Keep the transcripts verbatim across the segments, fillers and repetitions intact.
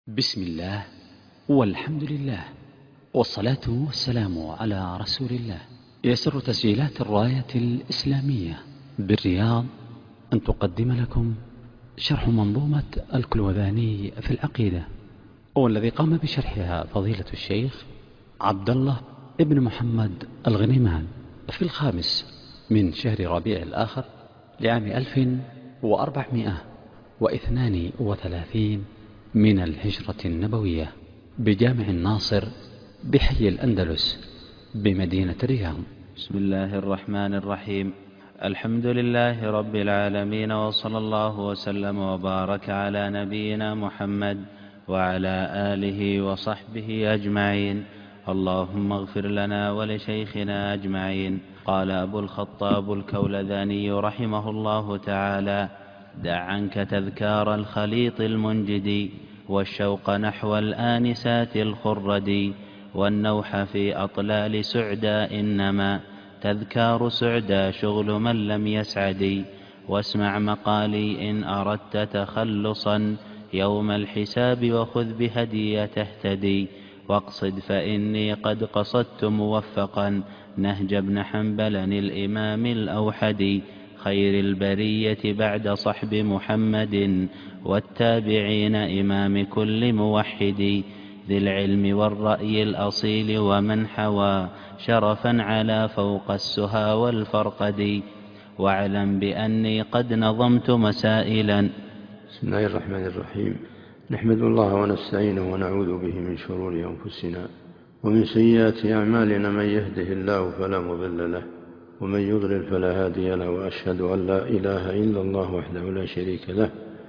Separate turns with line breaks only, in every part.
بسم الله والحمد لله والصلاة والسلام على رسول الله. يسر تسجيلات الراية الإسلامية بالرياض أن تقدم لكم شرح منظومة الكلوذاني في العقيدة، والذي قام بشرحها فضيلة الشيخ عبد الله ابن محمد الغنيمان في الخامس من شهر ربيع الآخر لعام ألف وأربعمائة واثنان وثلاثين من الهجرة النبوية بجامع الناصر بحي الأندلس بمدينة الرياض.
بسم الله الرحمن الرحيم. الحمد لله رب العالمين، وصلى الله وسلم وبارك على نبينا محمد وعلى آله وصحبه أجمعين. اللهم اغفر لنا ولشيخنا أجمعين. قال أبو الخطاب الكولذاني رحمه الله تعالى: دع عنك تذكار الخليط المنجد، والشوق نحو الآنسات الخرد، والنوح في أطلال سعدى، إنما تذكار سعدى شغل من لم يسعد. واسمع مقالي إن أردت تخلصا يوم الحساب، وخذ بهدي تهتدي. واقصد فإني قد قصدت موفقا نهج ابن حنبل الإمام الأوحد، خير البرية بعد صحب محمد، والتابعين إمام كل موحد، ذي العلم والرأي الأصيل، ومن حوى شرفا على فوق السها والفرقد. واعلم بأني قد نظمت مسائلا.
بسم الله الرحمن الرحيم. نحمد الله ونستعينه ونعوذ به من شرور أنفسنا ومن سيئات أعمالنا، من يهده الله فلا مضل له ومن يضلل فلا هادي له، وأشهد أن لا إله إلا الله وحده لا شريك له،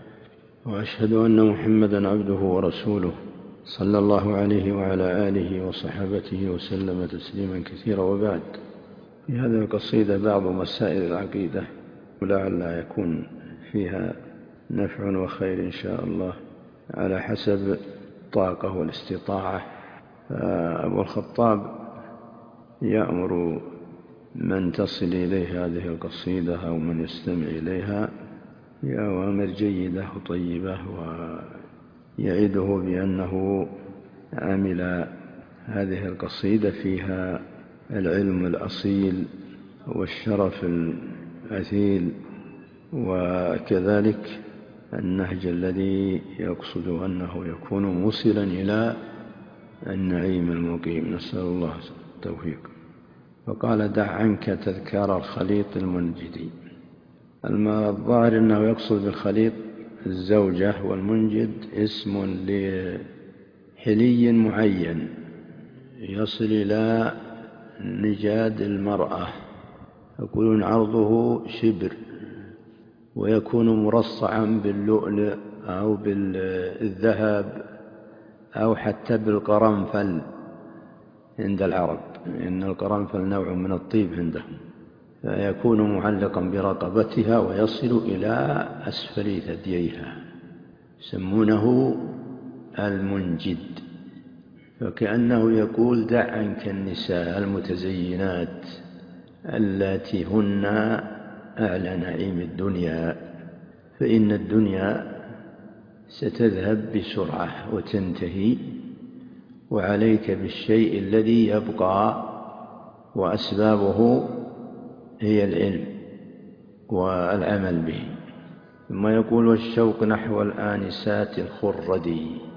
وأشهد أن محمدا عبده ورسوله، صلى الله عليه وعلى آله وصحبه وسلم تسليما كثيرا. وبعد، في هذه القصيدة بعض مسائل العقيدة، ولعل يكون فيها نفع وخير إن شاء الله على حسب الطاقة والاستطاعة. أبو الخطاب يأمر من تصل إليه هذه القصيدة أو من يستمع إليها بأوامر جيدة وطيبة، ويعده بأنه عمل هذه القصيدة فيها العلم الأصيل والشرف الأثيل، وكذلك النهج الذي يقصد أنه يكون موصلا إلى النعيم المقيم، نسأل الله التوفيق. فقال: دع عنك تذكار الخليط المنجد. الظاهر أنه يقصد بالخليط الزوجة، والمنجد اسم لحلي معين يصل إلى نجاد المرأة، يكون عرضه شبر، ويكون مرصعا باللؤلؤ أو بالذهب أو حتى بالقرنفل عند العرب، إن القرنفل نوع من الطيب عندهم، فيكون معلقا برقبتها ويصل إلى أسفل ثدييها، يسمونه المنجد. فكأنه يقول: دع عنك النساء المتزينات التي هن أعلى نعيم الدنيا، فإن الدنيا ستذهب بسرعة وتنتهي، وعليك بالشيء الذي يبقى، وأسبابه هي العلم والعمل به. ثم يقول: والشوق نحو الآنسات الخرد.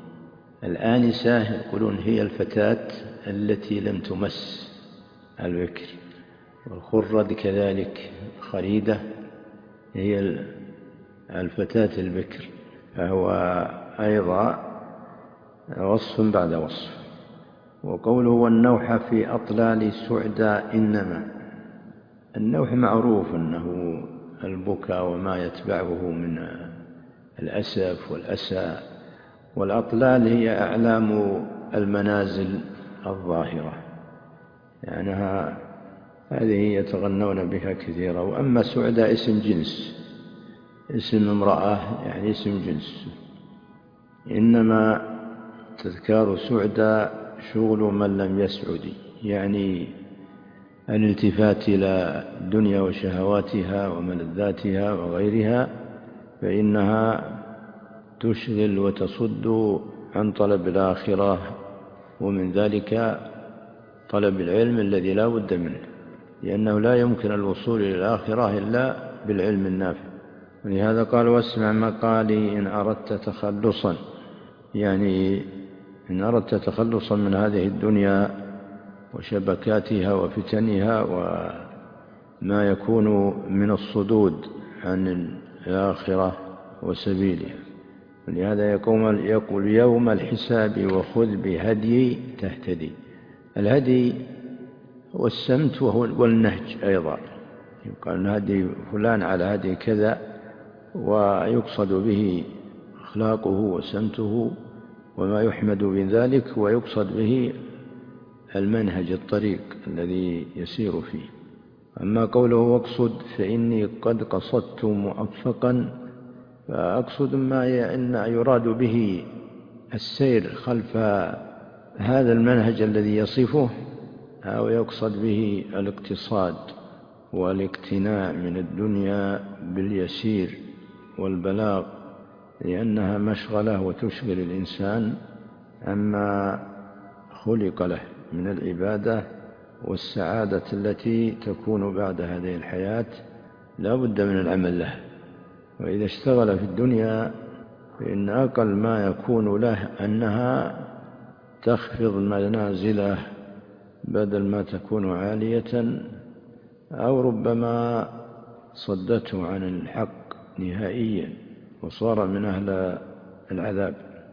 الآنسة يقولون هي الفتاة التي لم تمس البكر، والخرد كذلك خريدة هي الفتاة البكر، فهو أيضا وصف بعد وصف. وقوله: والنوح في أطلال سعدى، إنما النوح معروف أنه البكاء وما يتبعه من الأسف والأسى، والأطلال هي أعلام المنازل الظاهرة، يعني هذه يتغنون بها كثيرا. وأما سعدى اسم جنس، اسم امرأة يعني اسم جنس. إنما تذكار سعدى شغل من لم يسعد، يعني الالتفات إلى الدنيا وشهواتها وملذاتها وغيرها، فإنها تشغل وتصد عن طلب الآخرة، ومن ذلك طلب العلم الذي لا بد منه، لأنه لا يمكن الوصول إلى الآخرة إلا بالعلم النافع. ولهذا قال: واسمع مقالي إن أردت تخلصا، يعني إن أردت تخلصا من هذه الدنيا وشبكاتها وفتنها وما يكون من الصدود عن الآخرة وسبيلها. ولهذا يقول: يوم الحساب وخذ بهدي تهتدي. الهدي والسمت والنهج أيضا، يقال هدي فلان على هدي كذا، ويقصد به أخلاقه وسمته وما يحمد من ذلك، ويقصد به المنهج الطريق الذي يسير فيه. أما قوله واقصد فإني قد قصدت موفقا، فأقصد ما إن يراد به السير خلف هذا المنهج الذي يصفه، أو يقصد به الاقتصاد والاقتناع من الدنيا باليسير والبلاغ، لأنها مشغلة وتشغل الإنسان عما خلق له من العبادة والسعادة التي تكون بعد هذه الحياة، لا بد من العمل له. وإذا اشتغل في الدنيا فإن أقل ما يكون له أنها تخفض منازله بدل ما تكون عالية، أو ربما صدته عن الحق نهائيا وصار من أهل العذاب.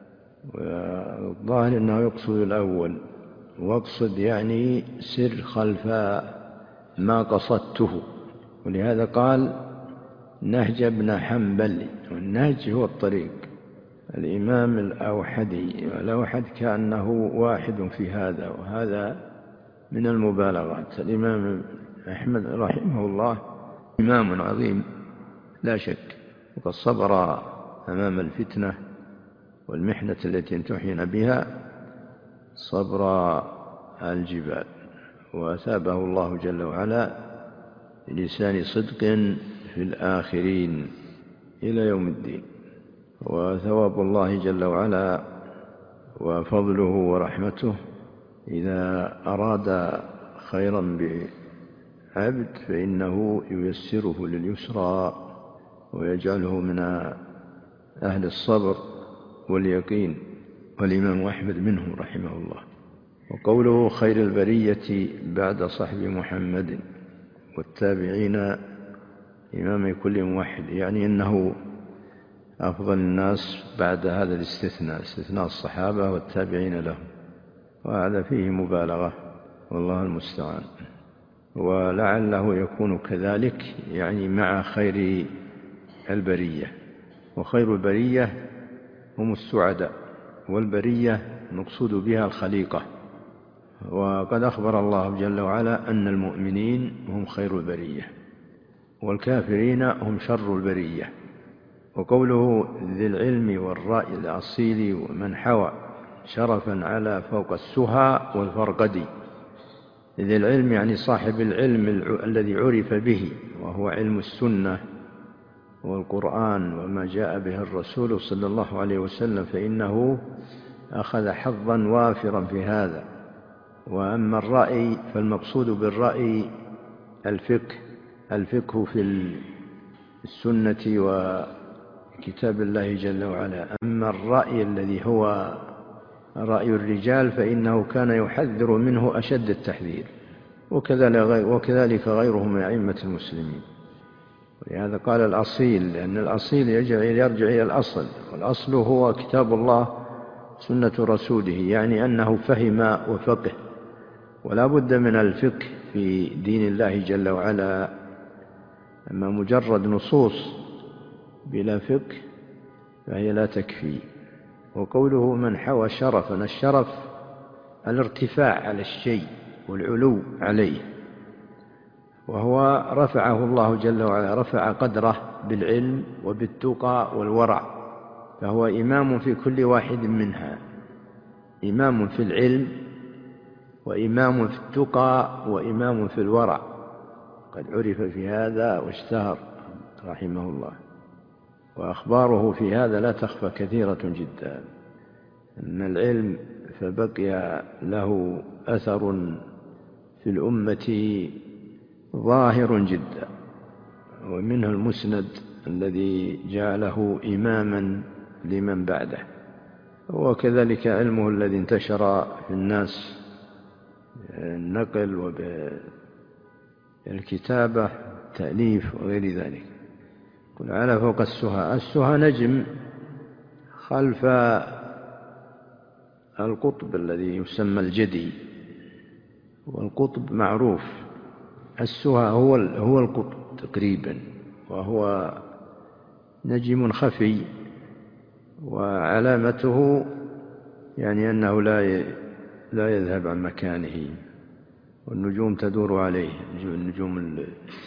والظاهر أنه يقصد الأول، واقصد يعني سر خلف ما قصدته. ولهذا قال: نهج ابن حنبل، والنهج هو الطريق. الإمام الأوحدي، الأوحد كأنه واحد في هذا، وهذا من المبالغات. الإمام أحمد رحمه الله إمام عظيم لا شك، وقد صبر أمام الفتنة والمحنة التي امتحن بها صبر الجبال، وأثابه الله جل وعلا بلسان صدق في الآخرين إلى يوم الدين. وثواب الله جل وعلا وفضله ورحمته إذا أراد خيرا بعبد فإنه ييسره لليسرى ويجعله من أهل الصبر واليقين، والإمام أحمد منهم رحمه الله. وقوله خير البرية بعد صحب محمد والتابعين إمام كل موحد، يعني أنه أفضل الناس بعد هذا الاستثناء، استثناء الصحابة والتابعين لهم، وهذا فيه مبالغة والله المستعان. ولعله يكون كذلك، يعني مع خير البرية. وخير البرية هم السعداء، والبرية نقصد بها الخليقة. وقد أخبر الله جل وعلا أن المؤمنين هم خير البرية، والكافرين هم شر البرية. وقوله ذي العلم والرأي الأصيل ومن حوى شرفا على فوق السهى والفرقد. ذي العلم يعني صاحب العلم الذي عرف به، وهو علم السنة والقرآن وما جاء به الرسول صلى الله عليه وسلم، فإنه أخذ حظا وافرا في هذا. وأما الرأي فالمقصود بالرأي الفقه، الفقه في السنة وكتاب الله جل وعلا. أما الرأي الذي هو رأي الرجال فإنه كان يحذر منه أشد التحذير، وكذلك غيره من أئمة المسلمين. ولهذا قال الأصيل، لأن الأصيل يرجع إلى الأصل، والأصل هو كتاب الله سنة رسوله، يعني أنه فهم وفقه. ولا بد من الفقه في دين الله جل وعلا. أما مجرد نصوص بلا فقه فهي لا تكفي. وقوله من حوى شرفا، الشرف الارتفاع على الشيء والعلو عليه، وهو رفعه الله جل وعلا، رفع قدره بالعلم وبالتقى والورع، فهو إمام في كل واحد منها، إمام في العلم وإمام في التقى وإمام في الورع، قد عرف في هذا واشتهر رحمه الله. وأخباره في هذا لا تخفى كثيرة جدا. أما العلم فبقي له أثر في الأمة ظاهر جدا، ومنه المسند الذي جعله إماما لمن بعده، وكذلك علمه الذي انتشر في الناس النقل وبالكتابة التأليف وغير ذلك. قل على فوق السهى. السهى نجم خلف القطب الذي يسمى الجدي، والقطب معروف، السهى هو هو القطب تقريبا، وهو نجم خفي، وعلامته يعني أنه لا لا يذهب عن مكانه، والنجوم تدور عليه، النجوم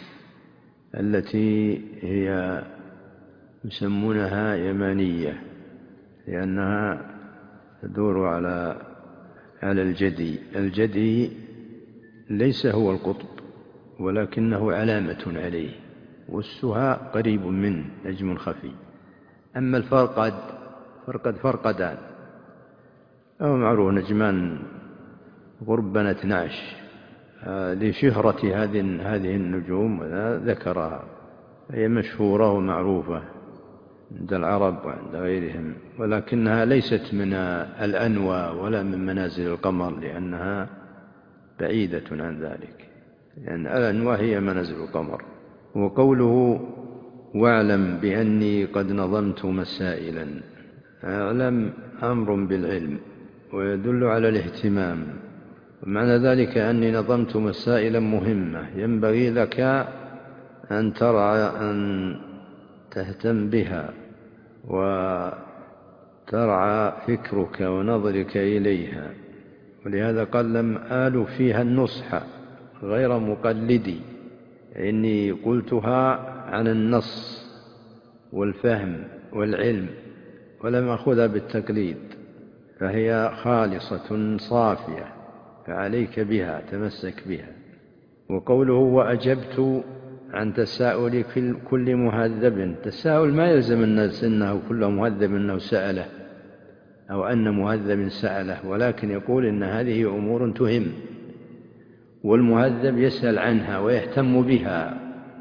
التي هي يسمونها يمانية لأنها تدور على على الجدي. الجدي ليس هو القطب ولكنه علامة عليه، والسهى قريب منه نجم خفي. أما الفرقد فرقد فرقدان أو معروف نجمان غربا اثني عشر، لشهرة هذه هذه النجوم ذكرها، هي مشهورة ومعروفة عند العرب وعند غيرهم، ولكنها ليست من الأنوى ولا من منازل القمر، لأنها بعيدة عن ذلك، لأن الأنوى هي منازل القمر. وقوله واعلم بأني قد نظمت مسائلا، اعلم أمر بالعلم ويدل على الاهتمام، ومعنى ذلك أني نظمت مسائلا مهمة ينبغي لك أن ترى أن تهتم بها وترعى فكرك ونظرك إليها. ولهذا قال لم آل فيها النصح غير مقلدي، إني قلتها عن النص والفهم والعلم ولم أخذها بالتقليد، فهي خالصة صافية، فعليك بها، تمسك بها. وقوله وأجبت عن تساؤل كل مهذب، تساؤل ما يلزم الناس أنه كل مهذب أنه سأله أو أن مهذب سأله، ولكن يقول إن هذه أمور تهم، والمهذب يسأل عنها ويهتم بها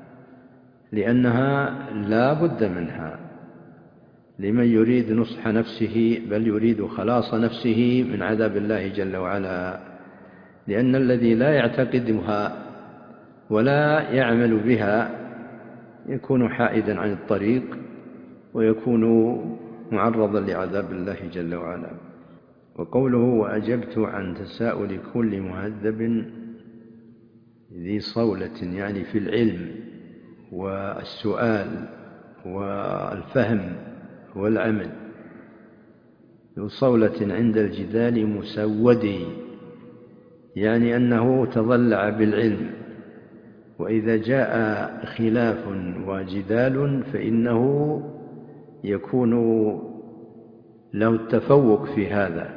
لأنها لا بد منها لمن يريد نصح نفسه، بل يريد خلاص نفسه من عذاب الله جل وعلا. لأن الذي لا يعتقدها ولا يعمل بها يكون حائدا عن الطريق ويكون معرضا لعذاب الله جل وعلا. وقوله وأجبت عن تساؤل كل مهذب ذي صولة، يعني في العلم والسؤال والفهم والعمل، ذو صولة عند الجدال مسودي، يعني أنه تضلع بالعلم، وإذا جاء خلاف وجدال فإنه يكون له التفوق في هذا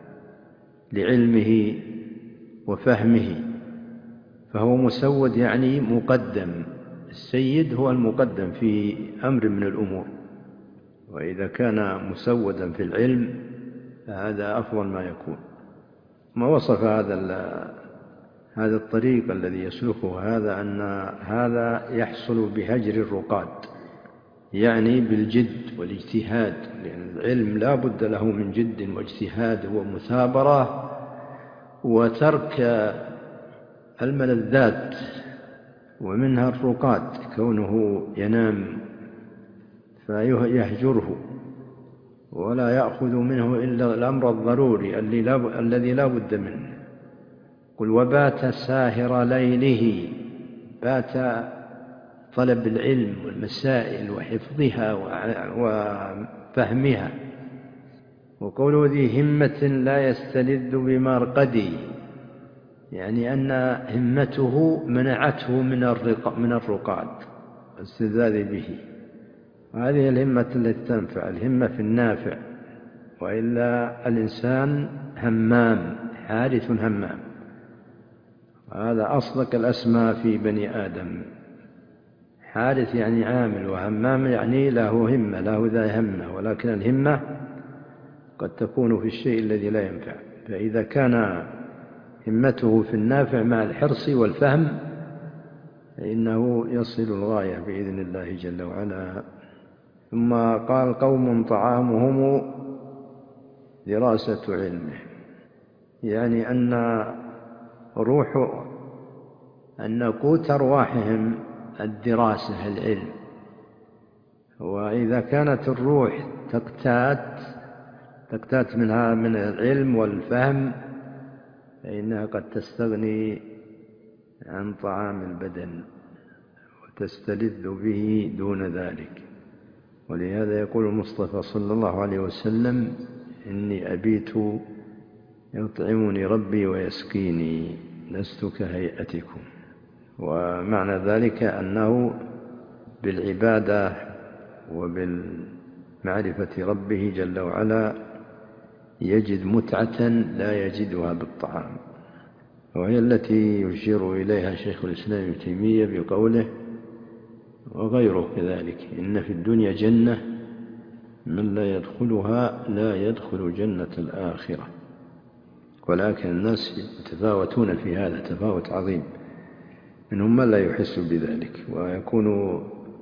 لعلمه وفهمه، فهو مسود يعني مقدم. السيد هو المقدم في أمر من الأمور، وإذا كان مسودا في العلم فهذا أفضل ما يكون. ما وصف هذا هذا الطريق الذي يسلكه هذا أن هذا يحصل بهجر الرقاد، يعني بالجد والاجتهاد، لأن العلم لا بد له من جد واجتهاد ومثابرة وترك الملذات، ومنها الرقاد كونه ينام فيهجره ولا يأخذ منه إلا الأمر الضروري الذي لا بد منه. قل وبات ساهر ليله، بات طلب العلم والمسائل وحفظها وفهمها. وقوله ذي همة لا يستلذ بمرقدي، يعني أن همته منعته من الرقاد والاستلذاذ به، وهذه الهمة التي تنفع، الهمة في النافع، وإلا الإنسان همام حارث همام، هذا أصدق الأسماء في بني آدم. حارث يعني عامل، وهمام يعني له همة، له ذا همة، ولكن الهمة قد تكون في الشيء الذي لا ينفع. فإذا كان همته في النافع مع الحرص والفهم فإنه يصل الغاية بإذن الله جل وعلا. ثم قال قوم طعامهم دراسة علمه، يعني أن روح أن قوت أرواحهم الدراسة العلم. وإذا كانت الروح تقتات تقتات منها من العلم والفهم فإنها قد تستغني عن طعام البدن وتستلذ به دون ذلك. ولهذا يقول المصطفى صلى الله عليه وسلم: إني أبيت يطعمني ربي ويسقيني لست كهيئتكم. ومعنى ذلك أنه بالعبادة وبالمعرفة ربه جل وعلا يجد متعة لا يجدها بالطعام، وهي التي يشير إليها شيخ الإسلام ابن تيمية بقوله وغيره كذلك: إن في الدنيا جنة من لا يدخلها لا يدخل جنة الآخرة. ولكن الناس يتفاوتون في هذا تفاوت عظيم، منهم من لا يحس بذلك ويكون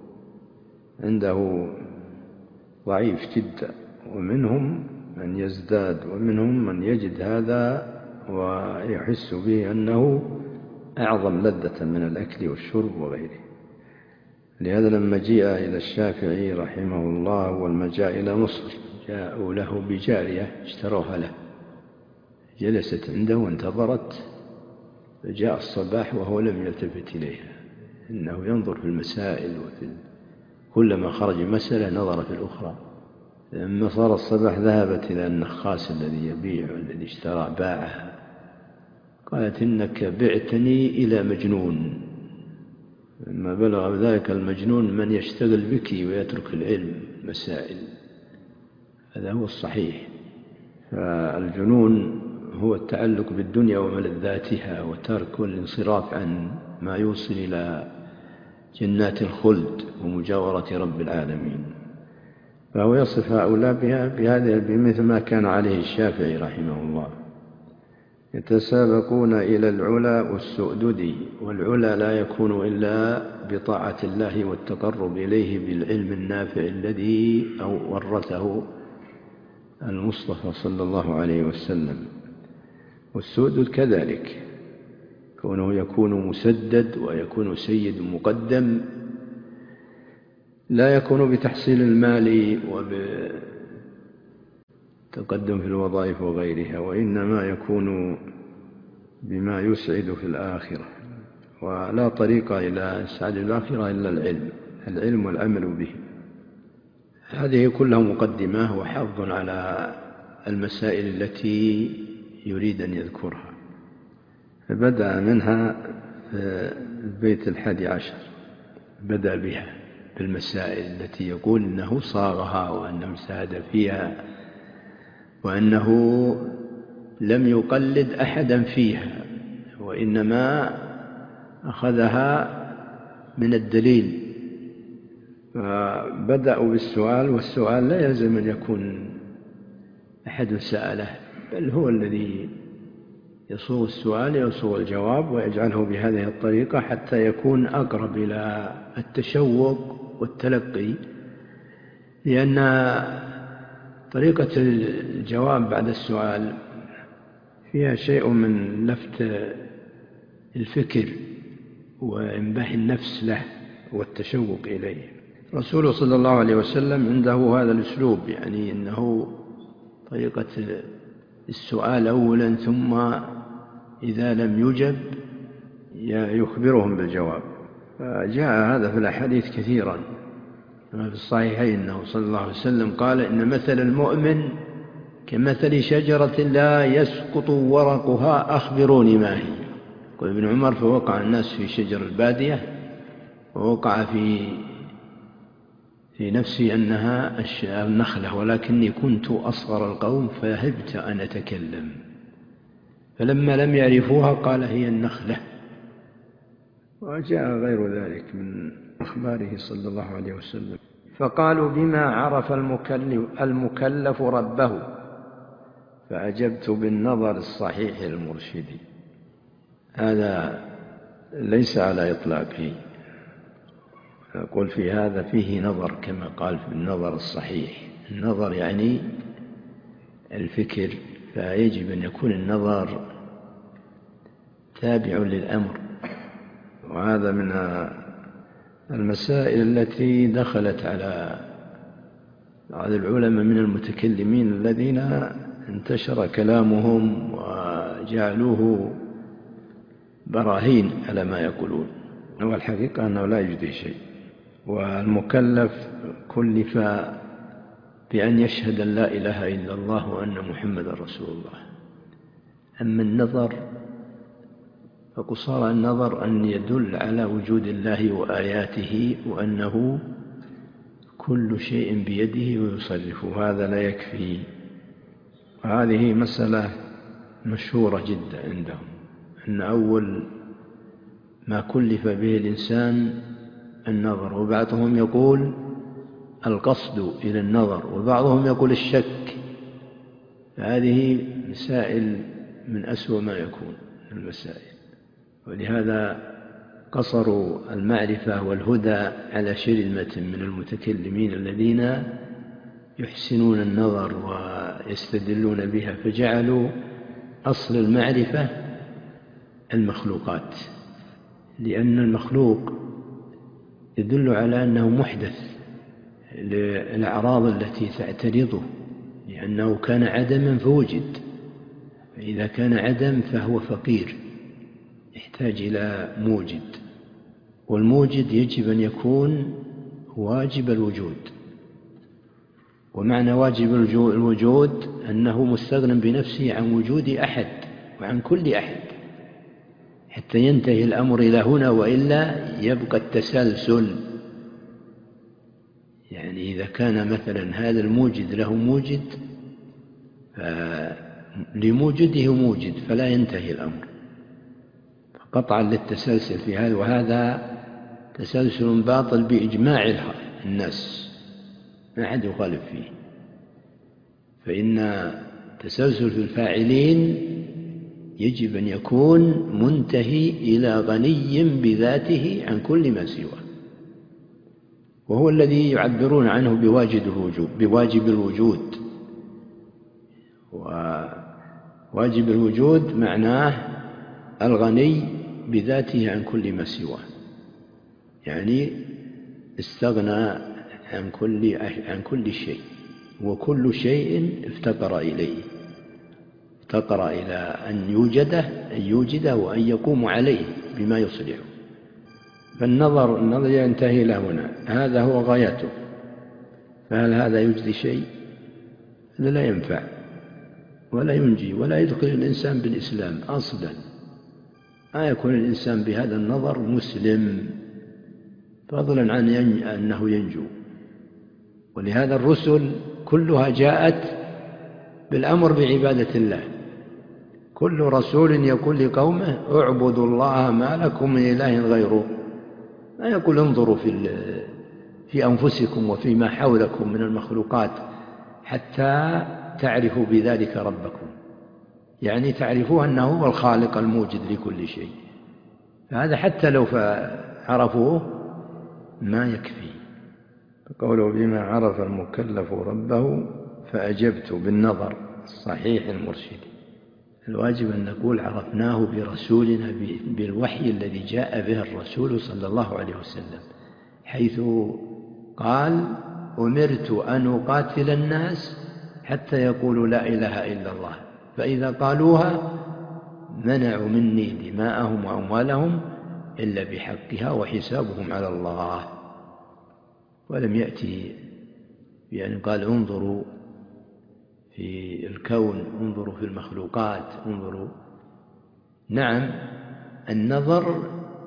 عنده ضعيف جدا، ومنهم من يزداد، ومنهم من يجد هذا ويحس به أنه أعظم لذة من الأكل والشرب وغيره. لهذا لما جاء إلى الشافعي رحمه الله ولما جاء إلى مصر جاءوا له بجارية اشتروها له، جلست عنده وانتظرت، فجاء الصباح وهو لم يلتفت إليها، إنه ينظر في المسائل وفي كلما خرج مسألة نظر في الأخرى. لما صار الصباح ذهبت إلى النخاس الذي يبيع والذي اشترى باعها، قالت: إنك بعتني إلى مجنون. لما بلغ ذلك المجنون من يشتغل بك ويترك العلم مسائل، هذا هو الصحيح. فالجنون هو التعلق بالدنيا وملذاتها وترك والانصراف عن ما يوصل إلى جنات الخلد ومجاورة رب العالمين. فهو يصف هؤلاء بهذا بمثل ما كان عليه الشافعي رحمه الله: يتسابقون إلى العلا والسؤدد، والعلا لا يكون إلا بطاعة الله والتقرب إليه بالعلم النافع الذي أو ورثه المصطفى صلى الله عليه وسلم. والسؤدد كذلك كونه يكون مسدد ويكون سيد مقدم، لا يكون بتحصيل المال وبتقدم في الوظائف وغيرها، وإنما يكون بما يسعد في الآخرة. ولا طريق إلى إسعاد الآخرة إلا العلم العلم والعمل به. هذه كلها مقدمة وحظ على المسائل التي يريد أن يذكرها. فبدأ منها في البيت الحادي عشر، بدأ بها بالمسائل التي يقول إنه صاغها وأنه اجتهد فيها وأنه لم يقلد أحدا فيها، وإنما أخذها من الدليل. فبدأوا بالسؤال، والسؤال لا يلزم أن يكون أحد سأله، بل هو الذي يصوغ السؤال يصوغ الجواب ويجعله بهذه الطريقة حتى يكون أقرب إلى التشوق والتلقي. لأن طريقة الجواب بعد السؤال فيها شيء من لفت الفكر وإنباح النفس له والتشوق إليه. رسوله صلى الله عليه وسلم عنده هذا الأسلوب، يعني أنه طريقة السؤال أولا، ثم إذا لم يجب يخبرهم بالجواب. فجاء هذا في الأحاديث كثيرا كما في الصحيحين أنه صلى الله عليه وسلم قال: إن مثل المؤمن كمثل شجرة لا يسقط ورقها أخبروني ما هي. قال ابن عمر: فوقع الناس في شجر البادية ووقع في في نفسي أنها النخلة، ولكني كنت أصغر القوم فهبت أن أتكلم، فلما لم يعرفوها قال: هي النخلة. وجاء غير ذلك من أخباره صلى الله عليه وسلم. فقالوا: بما عرف المكلف, المكلف ربه؟ فأجبت بالنظر الصحيح المرشد. هذا ليس على إطلاقه، أقول في هذا فيه نظر كما قال في النظر الصحيح. النظر يعني الفكر، فيجب أن يكون النظر تابع للأمر. وهذا من المسائل التي دخلت على بعض العلماء من المتكلمين الذين انتشر كلامهم وجعلوه براهين على ما يقولون، والحقيقة أنه لا يجدي شيء. والمكلف كلف بأن يشهد أن لا إله إلا الله وأن محمد رسول الله. أما النظر فقصار النظر أن يدل على وجود الله وآياته وأنه كل شيء بيده ويصرفه، هذا لا يكفي. وهذه مسألة مشهورة جدا عندهم، أن أول ما كلف به الإنسان النظر، وبعضهم يقول القصد إلى النظر، وبعضهم يقول الشك. هذه مسائل من أسوأ ما يكون المسائل، ولهذا قصروا المعرفة والهدى على شرذمة من المتكلمين الذين يحسنون النظر ويستدلون بها، فجعلوا أصل المعرفة المخلوقات، لأن المخلوق يدل على أنه محدث للأعراض التي تعترضه، لأنه كان عدما فوجد، فإذا كان عدم فهو فقير يحتاج إلى موجد، والموجد يجب أن يكون واجب الوجود. ومعنى واجب الوجود أنه مستغن بنفسه عن وجود أحد وعن كل أحد حتى ينتهي الأمر إلى هنا، وإلا يبقى التسلسل. يعني إذا كان مثلا هذا الموجد له موجد لموجده موجد فلا ينتهي الأمر، قطعا للتسلسل في هذا، وهذا تسلسل باطل بإجماع الناس، ما أحد يخالف فيه. فإن تسلسل في الفاعلين يجب أن يكون منتهي إلى غني بذاته عن كل ما سواه، وهو الذي يعبرون عنه بواجب الوجود بواجب الوجود. وواجب الوجود معناه الغني بذاته عن كل ما سواه، يعني استغنى عن كل عن كل شيء، وكل شيء افتقر إليه، افتقر إلى أن يوجده أن يوجده وأن يقوم عليه بما يصلحه. فالنظر النظر ينتهي إلى هنا، هذا هو غايته. فهل هذا يجزي شيء؟ هذا لا ينفع ولا ينجي ولا يدخل الإنسان بالإسلام أصلا. ما يكون الإنسان بهذا النظر مسلم، فضلا عن أنه ينجو. ولهذا الرسل كلها جاءت بالأمر بعبادة الله. كل رسول يقول لقومه اعبدوا الله ما لكم من إله غيره، ما يقول انظروا في في أنفسكم وفيما حولكم من المخلوقات حتى تعرفوا بذلك ربكم، يعني تعرفوا أنه هو الخالق الموجد لكل شيء. فهذا حتى لو عرفوه ما يكفي. فقوله بما عرف المكلف ربه فأجبت بالنظر الصحيح المرشد. الواجب أن نقول عرفناه برسولنا بالوحي الذي جاء به الرسول صلى الله عليه وسلم، حيث قال أمرت أن أقاتل الناس حتى يقولوا لا إله إلا الله، فإذا قالوها منعوا مني دماءهم وأموالهم إلا بحقها وحسابهم على الله. ولم يأتي بأن قال انظروا في الكون، انظروا في المخلوقات، انظروا. نعم، النظر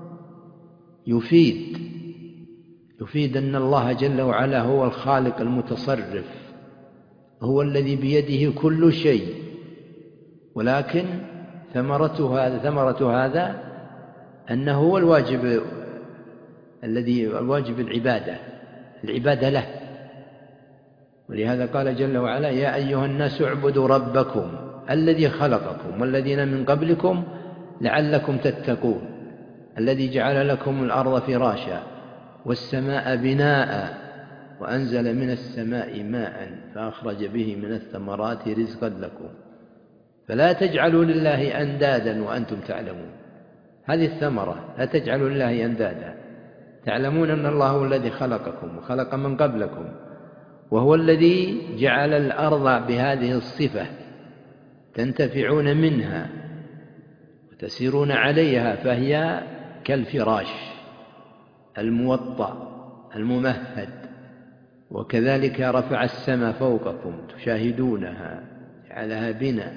يفيد يفيد أن الله جل وعلا هو الخالق المتصرف، هو الذي بيده كل شيء، ولكن ثمرة هذا ثمرة هذا أنه هو الواجب الذي الواجب العبادة العبادة له. ولهذا قال جل وعلا يا أيها الناس اعبدوا ربكم الذي خلقكم والذين من قبلكم لعلكم تتقون، الذي جعل لكم الأرض فراشا والسماء بناء وأنزل من السماء ماء فأخرج به من الثمرات رزقا لكم فلا تجعلوا لله أندادا وأنتم تعلمون. هذه الثمرة، لا تجعلوا لله أندادا، تعلمون أن الله هو الذي خلقكم وخلق من قبلكم، وهو الذي جعل الأرض بهذه الصفة تنتفعون منها وتسيرون عليها، فهي كالفراش الموطأ الممهد. وكذلك رفع السماء فوقكم تشاهدونها جعلها بنا،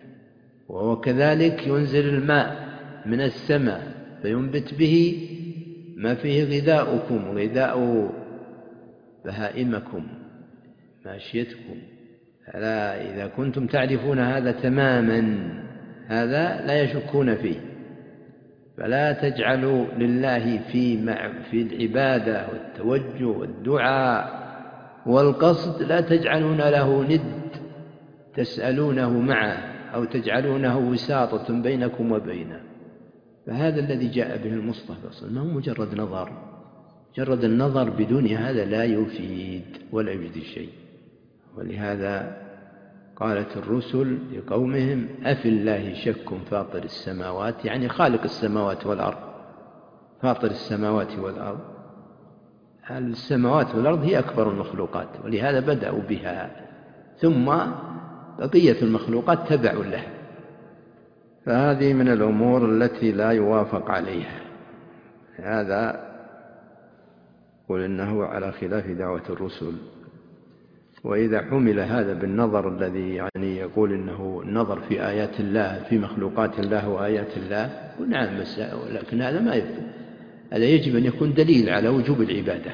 وكذلك ينزل الماء من السماء فينبت به ما فيه غذاؤكم وغذاء بهائمكم ماشيتكم. ألا إذا كنتم تعرفون هذا تماما هذا لا يشكون فيه. فلا تجعلوا لله في في العبادة والتوجه والدعاء والقصد، لا تجعلون له ند تسألونه معه أو تجعلونه وساطة بينكم وبينه. فهذا الذي جاء به المصطفى صلى الله عليه وسلم هو مجرد نظر، مجرد النظر بدون هذا لا يفيد ولا يجدي شيء. ولهذا قالت الرسل لقومهم أفي الله شك فاطر السماوات، يعني خالق السماوات والأرض، فاطر السماوات والأرض. السماوات والأرض هي أكبر المخلوقات ولهذا بدأوا بها، ثم بقية المخلوقات تبع لها. فهذه من الأمور التي لا يوافق عليها. هذا قل إنه على خلاف دعوة الرسل. وإذا حمل هذا بالنظر الذي يعني يقول إنه النظر في آيات الله في مخلوقات الله وآيات الله، نعم، لكن هذا ما يفهم. هذا يجب أن يكون دليل على وجوب العبادة،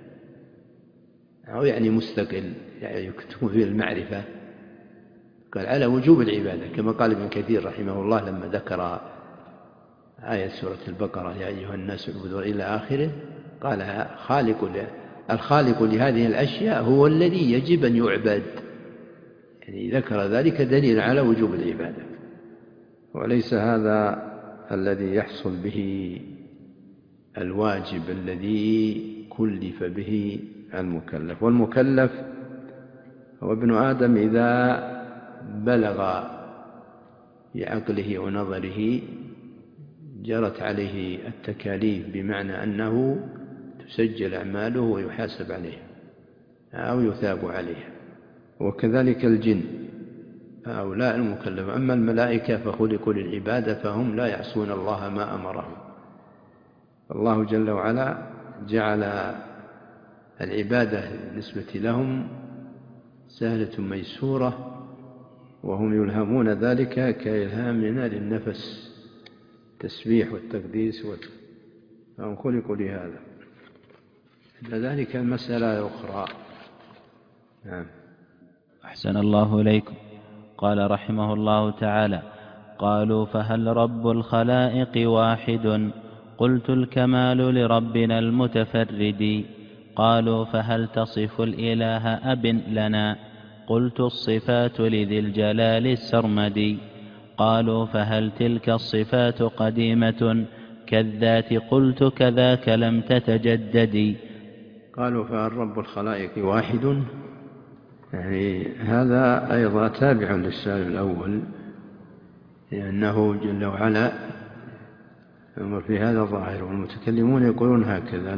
أو يعني مستقل، يعني يكتب في المعرفة، قال على وجوب العبادة، كما قال ابن كثير رحمه الله لما ذكر آية سورة البقرة يا أيها الناس اعبدوا إلى آخره، قال خالق الخالق لهذه الأشياء هو الذي يجب أن يعبد، يعني ذكر ذلك دليل على وجوب العبادة، وليس هذا الذي يحصل به الواجب الذي كلف به المكلف. والمكلف هو ابن آدم إذا بلغ بعقله ونظره جرت عليه التكاليف، بمعنى أنه تسجل أعماله ويحاسب عليها أو يثاب عليها. وكذلك الجن هؤلاء المكلف. أما الملائكة فخلقوا للعبادة فهم لا يعصون الله ما أمرهم. الله جل وعلا جعل العبادة بالنسبة لهم سهلة ميسورة، وهم يلهمون ذلك كإلهامنا للنفس، التسبيح والتقديس، فهم خلقوا لهذا. لذلك المسألة أخرى. نعم.
أحسن الله إليكم. قال رحمه الله تعالى: قالوا فهل رب الخلائق واحد؟ قلت الكمال لربنا المتفرد. قالوا فهل تصف الإله أب لنا؟ قلت الصفات لذي الجلال السرمدي. قالوا فهل تلك الصفات قديمة كالذات؟ قلت كذاك لم تتجدد.
قالوا فهل رب الخلائق واحد؟ يعني هذا أيضا تابع للسؤال الأول، لأنه جل وعلا أمر في هذا ظاهر، والمتكلمون يقولون هكذا: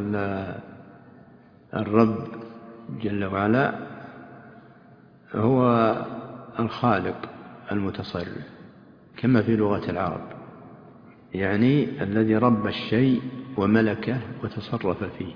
الرب جل وعلا هو الخالق المتصرف كما في لغة العرب، يعني الذي رب الشيء وملكه وتصرف فيه.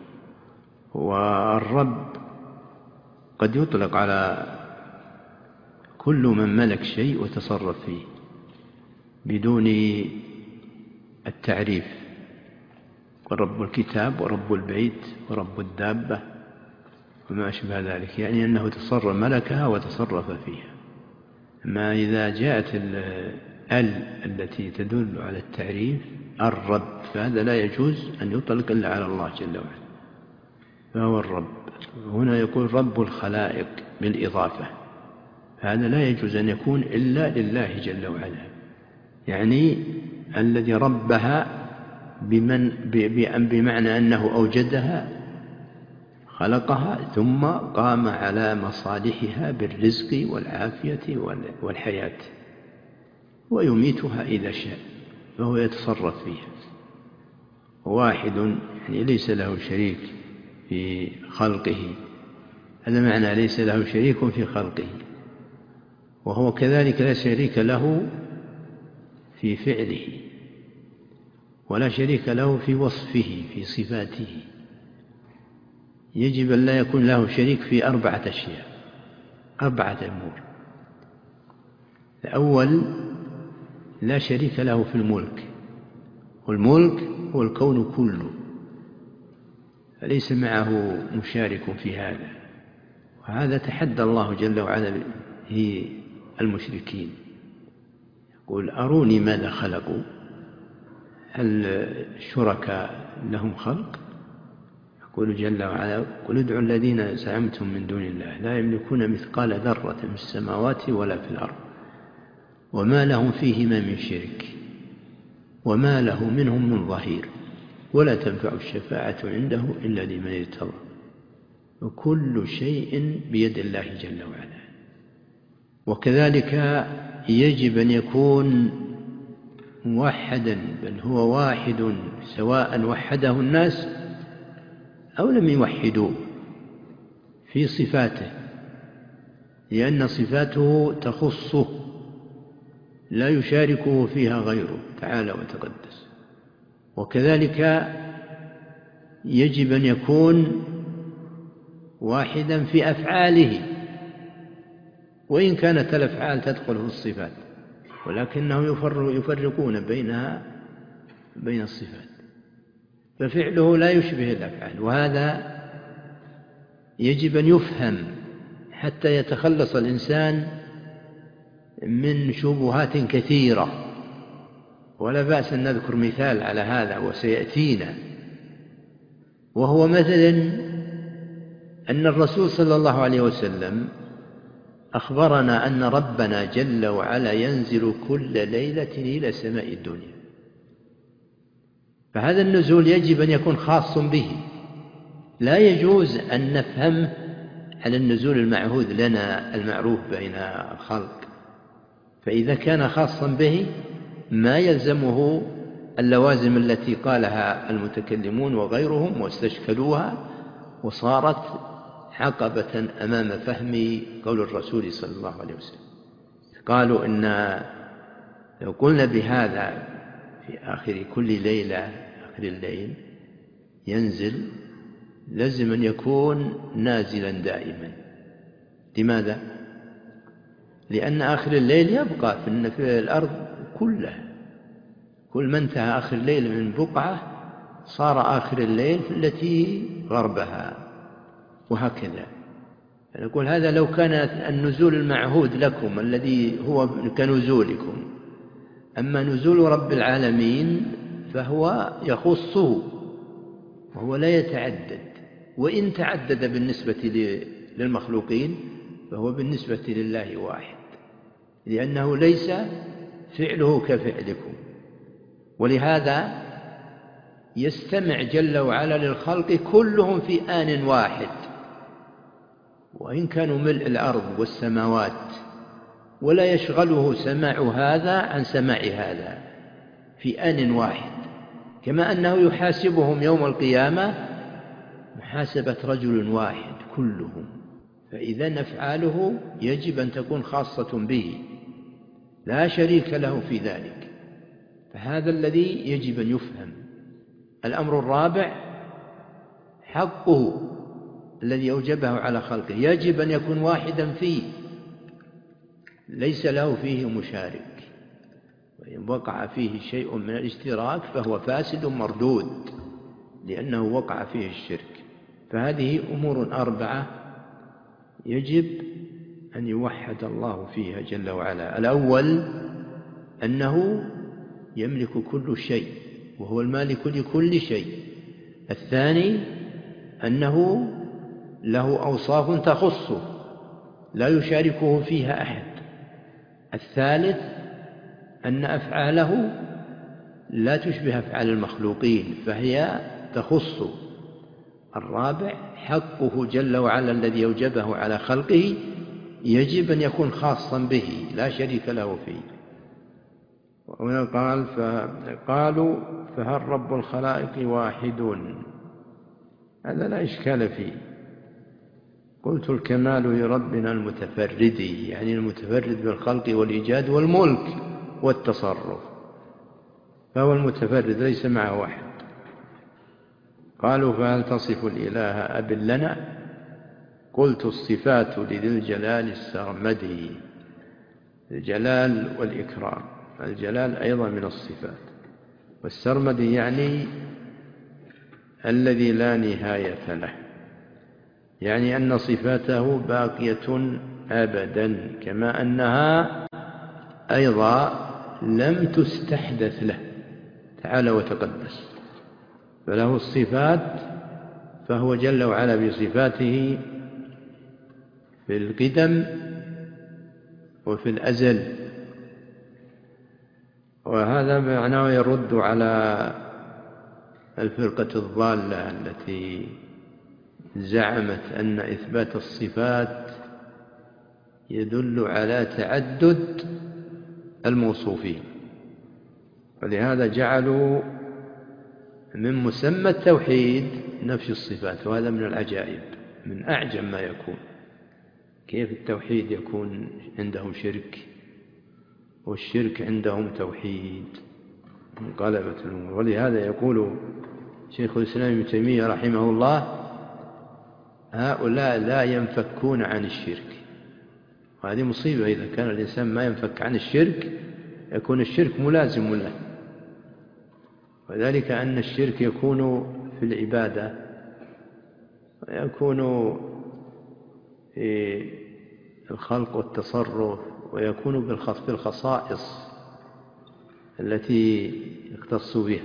والرب قد يطلق على كل من ملك شيء وتصرف فيه بدون التعريف، ورب الكتاب ورب البيت ورب الدابة وما أشبه ذلك، يعني أنه تصرف ملكها وتصرف فيها. ما إذا جاءت ال التي تدل على التعريف الرب، فهذا لا يجوز أن يطلق إلا على الله جل وعلا، فهو الرب. هنا يقول رب الخلائق بالإضافة، هذا لا يجوز أن يكون إلا لله جل وعلا، يعني الذي ربها بمن بمعنى أنه أوجدها خلقها ثم قام على مصالحها بالرزق والعافية والحياة، ويميتها إذا شاء، فهو يتصرف فيها. واحد يعني ليس له شريك في خلقه، هذا معنى ليس له شريك في خلقه، وهو كذلك لا شريك له في فعله، ولا شريك له في وصفه في صفاته. يجب أن لا يكون له شريك في أربعة أشياء، أربعة أمور. الأول لا شريك له في الملك، والملك هو الكون كله، فليس معه مشارك في هذا، وهذا تحدى الله جل وعلا به المشركين، يقول أروني ماذا خلقوا، هل الشركاء لهم خلق؟ يقول جل وعلا قل ادعوا الذين زعمتم من دون الله لا يملكون مثقال ذرة في السماوات ولا في الأرض وما لهم فيهما من شرك وما له منهم من ظهير ولا تنفع الشفاعة عنده إلا لمن ارتضى وكل شيء بيد الله جل وعلا. وكذلك يجب أن يكون موحدا، بل هو واحد سواء وحده الناس أو لم يوحدوه في صفاته، لأن صفاته تخصه لا يشاركه فيها غيره تعالى وتقدس. وكذلك يجب أن يكون واحدا في أفعاله، وإن كانت الأفعال تدخل في الصفات، ولكنهم يفرقون بينها بين الصفات، ففعله لا يشبه الأفعال، وهذا يجب أن يفهم حتى يتخلص الإنسان من شبهات كثيرة. ولا بأس أن نذكر مثال على هذا وسيأتينا، وهو مثلا أن الرسول صلى الله عليه وسلم أخبرنا أن ربنا جل وعلا ينزل كل ليلة إلى سماء الدنيا، فهذا النزول يجب أن يكون خاص به، لا يجوز أن نفهم على النزول المعهود لنا المعروف بين الخلق، فإذا كان خاصا به ما يلزمه اللوازم التي قالها المتكلمون وغيرهم واستشكلوها، وصارت عقبة أمام فهم قول الرسول صلى الله عليه وسلم. قالوا إن لو قلنا بهذا في آخر كل ليلة آخر الليل ينزل، لازم أن يكون نازلا دائما. لماذا؟ لأن آخر الليل يبقى في الأرض كلها، كل ما انتهى آخر الليل من بقعة صار آخر الليل في التي غربها، وهكذا. نقول هذا لو كان النزول المعهود لكم الذي هو كنزولكم، أما نزول رب العالمين فهو يخصه وهو لا يتعدد، وإن تعدد بالنسبة للمخلوقين فهو بالنسبة لله واحد، لأنه ليس فعله كفعلكم. ولهذا يستمع جل وعلا للخلق كلهم في آن واحد، وإن كانوا ملء الأرض والسماوات، ولا يشغله سماع هذا عن سماع هذا في آن واحد، كما أنه يحاسبهم يوم القيامة محاسبة رجل واحد كلهم. فإذا أفعاله يجب أن تكون خاصة به، لا شريك له في ذلك، فهذا الذي يجب أن يفهم. الأمر الرابع حقه الذي أوجبه على خلقه، يجب أن يكون واحدا فيه ليس له فيه مشارك، وإن وقع فيه شيء من الاشتراك فهو فاسد مردود لأنه وقع فيه الشرك. فهذه أمور أربعة يجب أن يوحد الله فيها جل وعلا. الأول أنه يملك كل شيء وهو المالك لكل شيء. الثاني أنه له أوصاف تخصه لا يشاركه فيها أحد. الثالث أن أفعاله لا تشبه أفعال المخلوقين فهي تخص. الرابع حقه جل وعلا الذي أوجبه على خلقه يجب أن يكون خاصا به لا شريك له فيه. وهنا قال فقالوا فهل رب الخلائق واحد؟ هذا لا إشكال فيه. قلت الكمال لربنا المتفرد، يعني المتفرد بالخلق والإيجاد والملك والتصرف، فهو المتفرد ليس معه أحد. قالوا فهل تصف الإله أب لنا؟ قلت الصفات لذي الجلال السرمدي. الجلال والإكرام، الجلال أيضا من الصفات، والسرمدي يعني الذي لا نهاية له، يعني أن صفاته باقية أبدا كما أنها أيضا لم تستحدث له تعالى وتقدس. فله الصفات، فهو جل وعلا بصفاته في القدم وفي الأزل، وهذا معناه يرد على الفرقة الضالة التي زعمت أن إثبات الصفات يدل على تعدد الموصوفين، ولهذا جعلوا من مسمى التوحيد نفي الصفات، وهذا من العجائب، من أعجب ما يكون. كيف التوحيد يكون عندهم شرك والشرك عندهم توحيد؟ انقلبت الأمور. ولهذا يقول شيخ الإسلام ابن تيمية رحمه الله هؤلاء لا ينفكون عن الشرك. وهذه مصيبة، إذا كان الإنسان ما ينفك عن الشرك يكون الشرك ملازم له. وذلك أن الشرك يكون في العبادة ويكون في الخلق والتصرف ويكون بالخصائص التي يختص بها.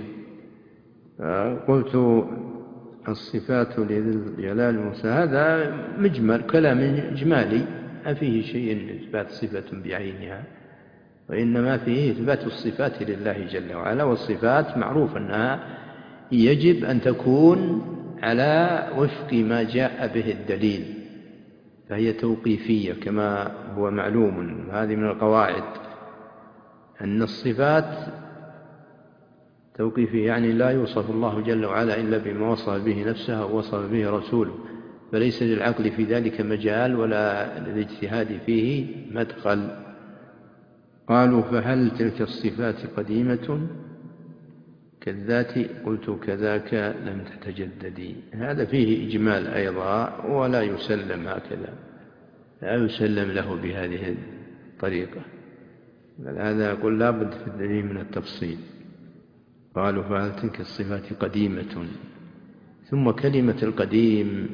قلت الصفات لذي الجلال موسى، هذا مجمل كلام إجمالي ما فيه شيء إثبات صفة بعينها، وإنما فيه إثبات الصفات لله جل وعلا. والصفات معروف أنها يجب أن تكون على وفق ما جاء به الدليل، فهي توقيفية كما هو معلوم. هذه من القواعد أن الصفات توقيفية، يعني لا يوصف الله جل وعلا إلا بما وصف به نفسه ووصف به رسوله، فليس للعقل في ذلك مجال ولا للاجتهاد فيه مدخل. قالوا فهل تلك الصفات قديمة كالذات؟ قلت كذاك لم تتجدد. هذا فيه إجمال أيضا ولا يسلم هكذا، لا يسلم له بهذه الطريقة، بل هذا يقول لا بد في الدليل من التفصيل. قالوا فهل تلك الصفات قديمة، ثم كلمة القديم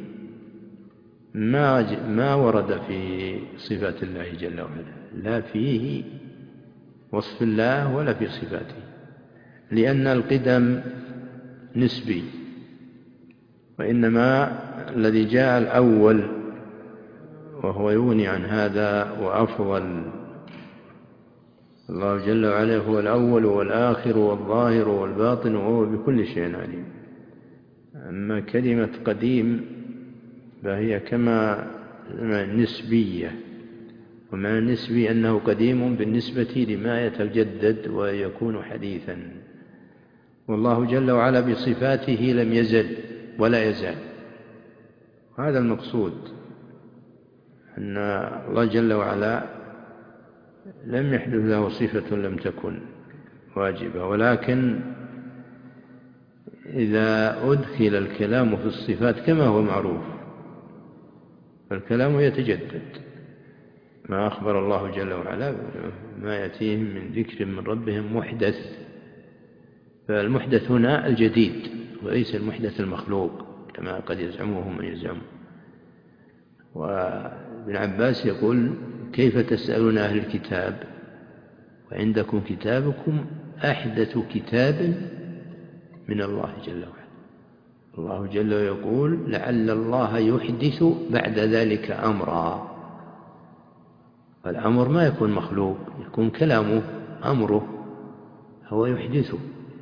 ما ما ورد في صفات الله جل وعلا، لا فيه وصف الله ولا في صفاته، لأن القدم نسبي، وإنما الذي جاء الأول وهو يغني عن هذا وأفضل. الله جل وعلا هو الأول والآخر والظاهر والباطن وهو بكل شيء عليم. أما كلمة قديم فهي كما نسبية، وما نسبي أنه قديم بالنسبة لما يتجدد ويكون حديثا. والله جل وعلا بصفاته لم يزل ولا يزال، هذا المقصود، أن الله جل وعلا لم يحدث له صفة لم تكن واجبة، ولكن إذا أدخل الكلام في الصفات كما هو معروف فالكلام يتجدد، ما أخبر الله جل وعلا ما يأتيهم من ذكر من ربهم محدث، فالمحدث هنا الجديد وليس المحدث المخلوق كما قد يزعمه من يزعم. وابن عباس يقول كيف تسألون أهل الكتاب وعندكم كتابكم أحدث كتاب من الله جل وعلا. الله جل وعلا يقول لعل الله يحدث بعد ذلك أمرا، الأمر ما يكون مخلوق، يكون كلامه أمره هو يحدثه.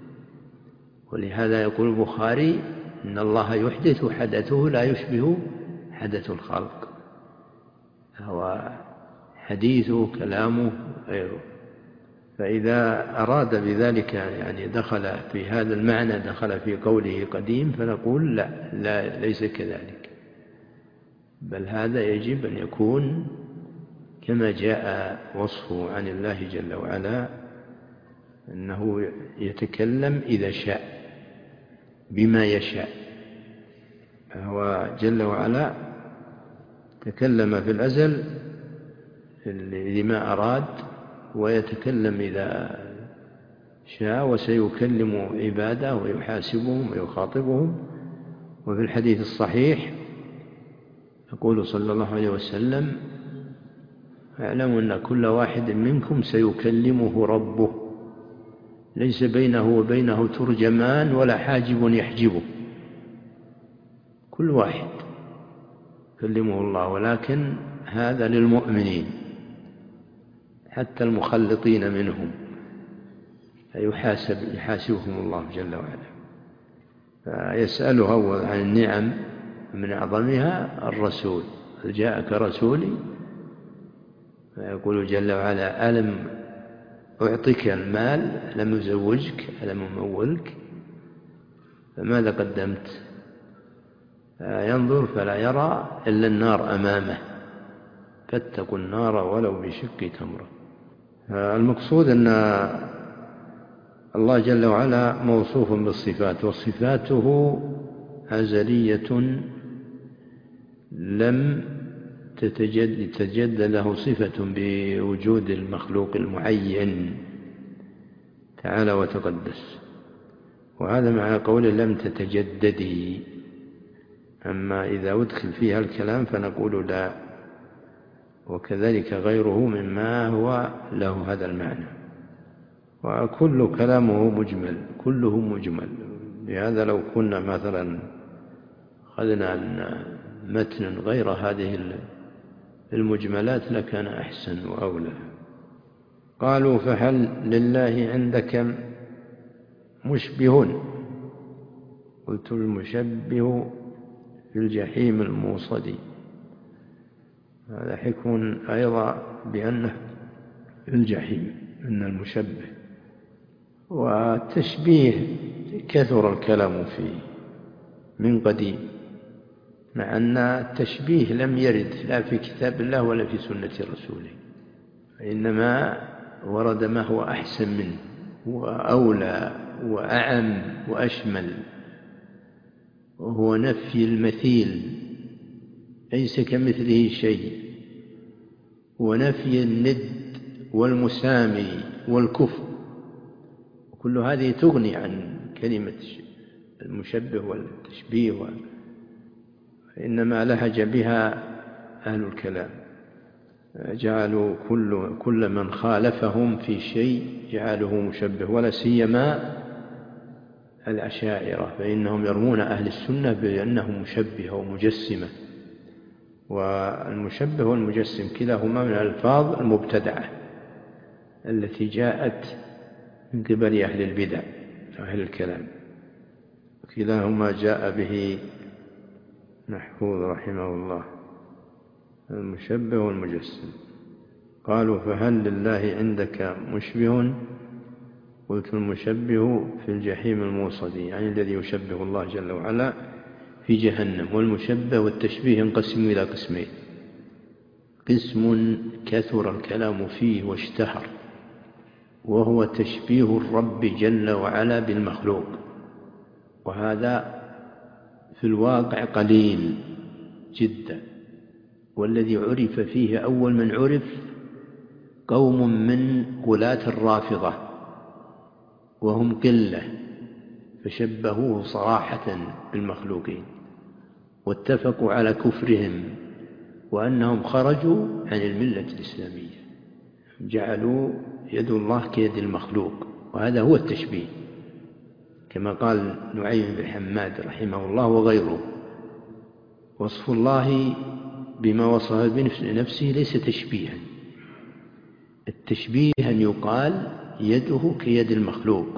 ولهذا يقول البخاري إن الله يحدث حدثه لا يشبه حدث الخلق، هو حديثه كلامه غيره. فإذا أراد بذلك يعني دخل في هذا المعنى، دخل في قوله قديم، فنقول لا, لا ليس كذلك، بل هذا يجب أن يكون كما جاء وصفه عن الله جل وعلا، أنه يتكلم إذا شاء بما يشاء. هو جل وعلا تكلم في الأزل لما أراد، ويتكلم إذا شاء، وسيكلم عباده ويحاسبهم ويخاطبهم. وفي الحديث الصحيح يقول صلى الله عليه وسلم: اعلموا أن كل واحد منكم سيكلمه ربه، ليس بينه وبينه ترجمان ولا حاجب يحجبه، كل واحد يكلمه الله، ولكن هذا للمؤمنين حتى المخلطين منهم يحاسب يحاسبهم الله جل وعلا. فيسأله عن النعم، من أعظمها الرسول: هل جاءك رسولي؟ فيقول جل وعلا: ألم أعطك المال؟ ألم أزوجك؟ ألم أمولك؟ فماذا قدمت؟ ينظر فلا يرى إلا النار أمامه، فاتقوا النار ولو بشق تمرة. المقصود أن الله جل وعلا موصوف بالصفات، وصفاته أزلية لم تتجدد له صفة بوجود المخلوق المعين تعالى وتقدس، وهذا معنى قوله لم تتجددي. أما إذا أدخل فيها الكلام فنقول لا، وكذلك غيره مما هو له هذا المعنى. وكل كلامه مجمل، كله مجمل. لهذا لو كنا مثلا أخذنا متن غير هذه المجملات لكان أحسن وأولى. قالوا: فهل لله عندك مشبه؟ قلت: المشبه في الجحيم الموصد. هذا حكم أيضا بأنه في الجحيم، أن المشبه. والتشبيه كثر الكلام فيه من قديم، مع أن التشبيه لم يرد لا في كتاب الله ولا في سنة رسوله، إنما ورد ما هو أحسن منه وأولى وأعم وأشمل، وهو نفي المثيل، ليس كمثله شيء، ونفي الند والمسامي والكفر، وكل هذه تغني عن كلمة المشبه والتشبيه، إنما لهج بها أهل الكلام، جعلوا كل, كل من خالفهم في شيء جعله مشبه، ولا سيما الأشاعرة، فإنهم يرمون أهل السنة بأنهم مشبهة ومجسمة. والمشبه والمجسم كلاهما من الألفاظ المبتدعة التي جاءت من قبل أهل البدع أهل الكلام، كلاهما جاء به محفوظ رحمه الله، المشبه والمجسم. قالوا: فهل لله عندك مشبه؟ قلت: المشبه في الجحيم الموصد، يعني الذي يشبه الله جل وعلا في جهنم. والمشبه والتشبيه ينقسم إلى قسمين: قسم كثر الكلام فيه واشتهر، وهو تشبيه الرب جل وعلا بالمخلوق، وهذا في الواقع قليل جدا. والذي عرف فيه أول من عرف قوم من غلاة الرافضة، وهم قلة، فشبهوه صراحة بالمخلوقين، واتفقوا على كفرهم وأنهم خرجوا عن الملة الإسلامية، جعلوا يد الله كيد المخلوق، وهذا هو التشبيه، كما قال نعيم بن حماد رحمه الله وغيره: وصف الله بما وصف بنفسه ليس تشبيها، التشبيه أن يقال يده كيد المخلوق،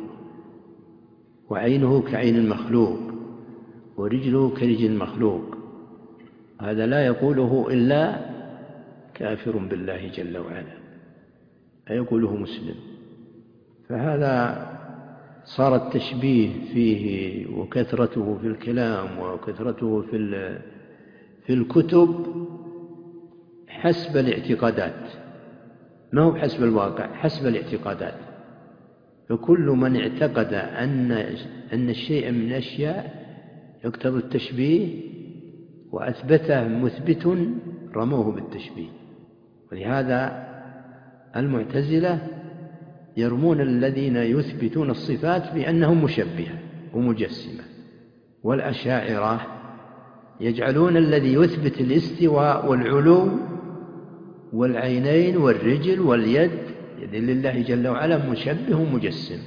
وعينه كعين المخلوق، ورجله كرجل المخلوق. هذا لا يقوله إلا كافر بالله جل وعلا، لا يقوله مسلم. فهذا صار التشبيه فيه وكثرته في الكلام وكثرته في في الكتب حسب الاعتقادات، ما هو حسب الواقع، حسب الاعتقادات. فكل من اعتقد أن أن الشيء من الأشياء يقتضي التشبيه وأثبته مثبت رموه بالتشبيه. ولهذا المعتزلة يرمون الذين يثبتون الصفات بأنهم مشبهة ومجسمة، والأشاعرة يجعلون الذي يثبت الاستواء والعلو والعينين والرجل واليد يد لله جل وعلا مشبه ومجسم.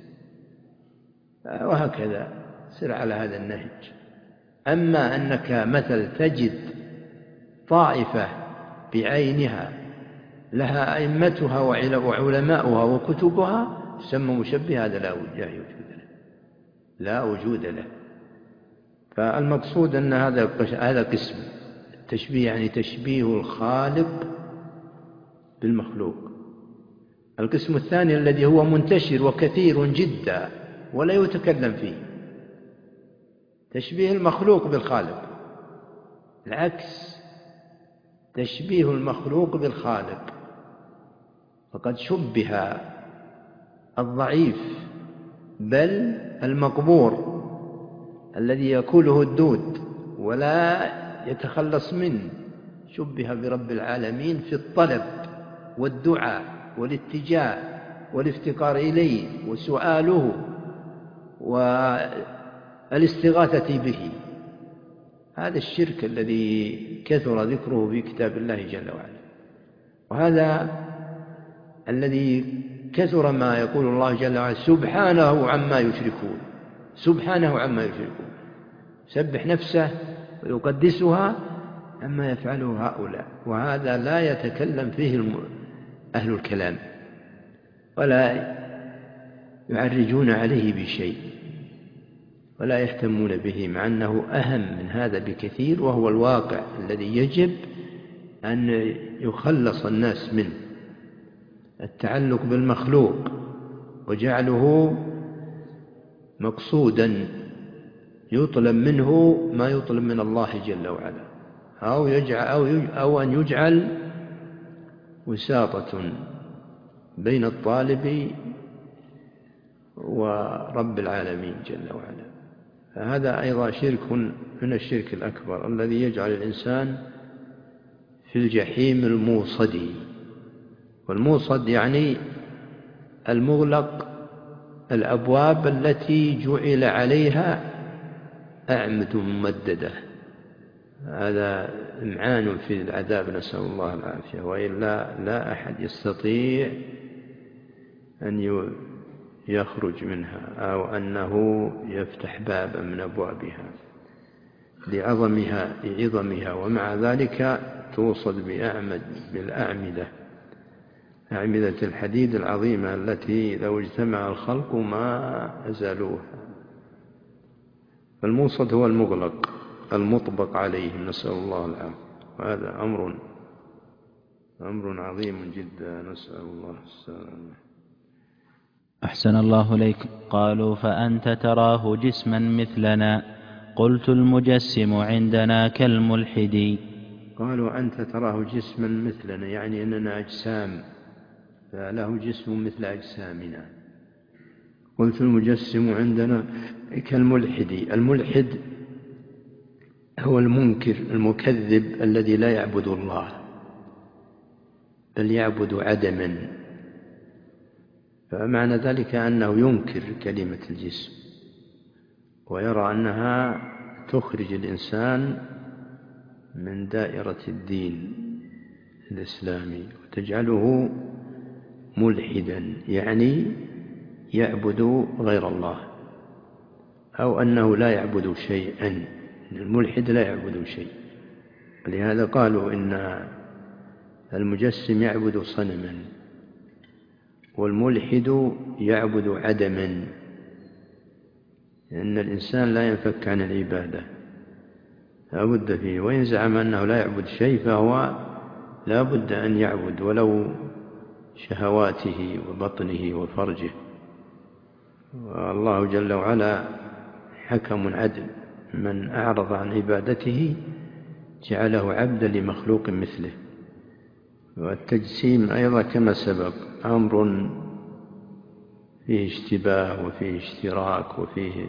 وهكذا سر على هذا النهج. أما أنك مثل تجد طائفة بعينها لها أئمتها وعلماؤها وكتبها تسمى مشبه، هذا لا وجود له، لا وجود له. فالمقصود أن هذا هذا قسم التشبيه، يعني تشبيه الخالق بالمخلوق. القسم الثاني الذي هو منتشر وكثير جدا ولا يتكلم فيه، تشبيه المخلوق بالخالق. العكس، تشبيه المخلوق بالخالق، فقد شبه الضعيف بل المقبور الذي يأكله الدود ولا يتخلص منه، شبه برب العالمين في الطلب والدعاء والاتجاه والافتقار إليه وسؤاله والاستغاثة به. هذا الشرك الذي كثر ذكره في كتاب الله جل وعلا، وهذا الذي كثر ما يقول الله جل وعلا سبحانه عما يشركون، سبحانه عما يشركون، سبح نفسه ويقدسها عما يفعله هؤلاء. وهذا لا يتكلم فيه أهل الكلام ولا يعرجون عليه بشيء ولا يهتمون به، مع أنه أهم من هذا بكثير، وهو الواقع الذي يجب أن يخلص الناس منه، التعلق بالمخلوق وجعله مقصودا يطلب منه ما يطلب من الله جل وعلا، أو, يجعل أو, أو أن يجعل وساطة بين الطالب ورب العالمين جل وعلا. فهذا أيضا شرك من الشرك الأكبر الذي يجعل الإنسان في الجحيم الموصد. والموصد يعني المغلق، الأبواب التي جعل عليها أعمد ممددة، هذا إمعان في العذاب، نسأل الله العافية. وإلا لا أحد يستطيع أن يخرج منها أو أنه يفتح بابا من أبوابها لعظمها لعظمها ومع ذلك توصد بأعمد بالأعمدة، أعمدة الحديد العظيمة التي لو اجتمع الخلق ما أزالوها. فالموصد هو المغلق المطبق عليهم، نسأل الله العافية. وهذا أمر أمر عظيم جدا، نسأل الله السلامة.
أحسن الله إليك. قالوا فأنت تراه جسما مثلنا، قلت المجسم عندنا كالملحد.
قالوا أنت تراه جسما مثلنا، يعني أننا أجسام، فله جسم مثل أجسامنا. قلت المجسم عندنا كالملحد. الملحد هو المنكر المكذب الذي لا يعبد الله بل يعبد عدما، فمعنى ذلك أنه ينكر كلمة الجسم ويرى أنها تخرج الإنسان من دائرة الدين الإسلامي وتجعله ملحدا، يعني يعبد غير الله، أو أنه لا يعبد شيئا. الملحد لا يعبد شيء، ولهذا قالوا إن المجسم يعبد صنما والملحد يعبد عدما، لأن الإنسان لا ينفك عن العبادة لا بد فيه، وإن زعم أنه لا يعبد شيء فهو لا بد أن يعبد ولو شهواته وبطنه وفرجه. والله جل وعلا حكم عدل، من أعرض عن عبادته جعله عبدا لمخلوق مثله. والتجسيم أيضا كما سبق أمر فيه اشتباه وفيه اشتراك وفيه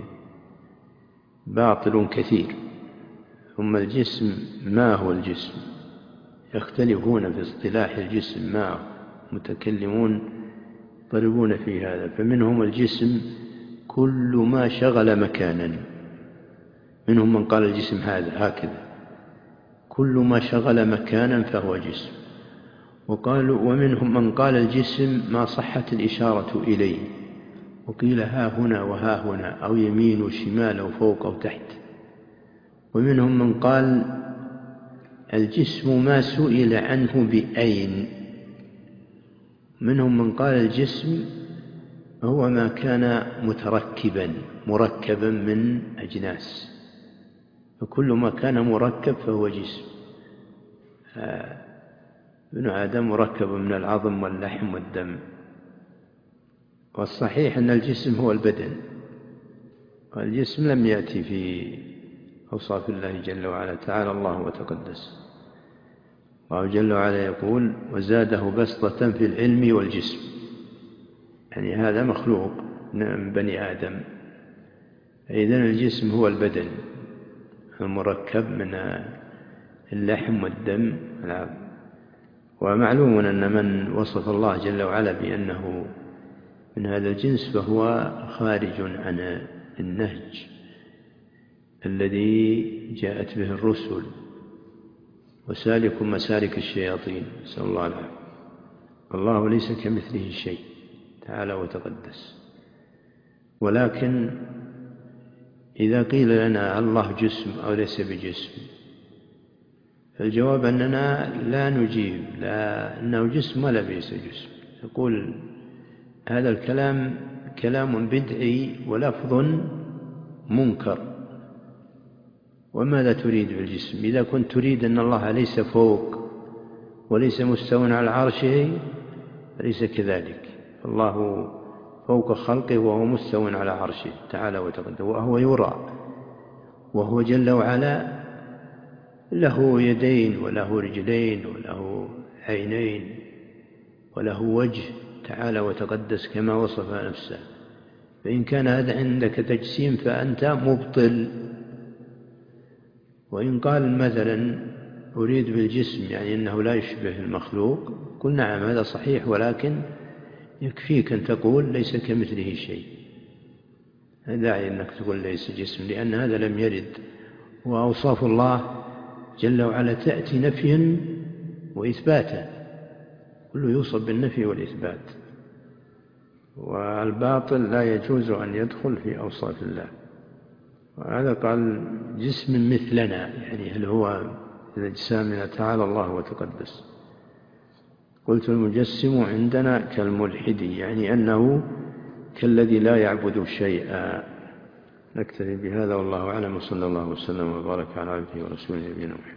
باطل كثير. ثم الجسم، ما هو الجسم؟ يختلفون في اصطلاح الجسم، ما متكلمون يضربون في هذا، فمنهم الجسم كل ما شغل مكانا، منهم من قال الجسم هذا هكذا كل ما شغل مكانا فهو جسم، وقالوا ومنهم من قال الجسم ما صحت الإشارة إليه، وقيل ها هنا وها هنا أو يمين وشمال أو فوق أو تحت. ومنهم من قال الجسم ما سئل عنه بأين. منهم من قال الجسم هو ما كان متركبا مركبا من أجناس، فكل ما كان مركب فهو جسم. ابن آدم مركب من العظم واللحم والدم، والصحيح أن الجسم هو البدن، والجسم لم يأتي في أوصاف الله جل وعلا، تعالى الله وتقدس. الله جل وعلا يقول وزاده بسطة في العلم والجسم، يعني هذا مخلوق من بني آدم، إذن الجسم هو البدن المركب من اللحم والدم والعظم. ومعلوم أن من وصف الله جل وعلا بأنه من هذا الجنس فهو خارج عن النهج الذي جاءت به الرسل وسالك مسالك الشياطين، نسأل الله العافية. الله ليس كمثله شيء تعالى وتقدس. ولكن إذا قيل لنا الله جسم أو ليس بجسم، فالجواب أننا لا نجيب لا أنه جسم ولا ليس جسم، يقول هذا الكلام كلام بدعي ولفظ منكر. وماذا تريد بالجسم؟ إذا كنت تريد أن الله ليس فوق وليس مستوى على عرشه ليس كذلك، الله فوق خلقه وهو مستوى على عرشه تعالى وتقدس، وهو يرى، وهو جل وعلا له يدين وله رجلين وله عينين وله وجه تعالى وتقدس كما وصف نفسه. فإن كان هذا عندك تجسيم فأنت مبطل. وإن قال مثلا أريد بالجسم يعني أنه لا يشبه المخلوق، قل نعم هذا صحيح، ولكن يكفيك أن تقول ليس كمثله شيء، لا داعي أنك تقول ليس جسم، لأن هذا لم يرد. وأوصاف الله جل وعلا تأتي نفيا وإثباتا، كله يوصف بالنفي والإثبات، والباطل لا يجوز أن يدخل في أوصاف الله. وهذا قال جسم مثلنا، يعني هل هو أجسامنا تعالى الله وتقدس. قلت المجسم عندنا كالملحد، يعني أنه كالذي لا يعبد شيئا. نكتفي بهذا والله أعلم، وصلى الله وسلم وبارك على عبده ورسوله نبينا محمد.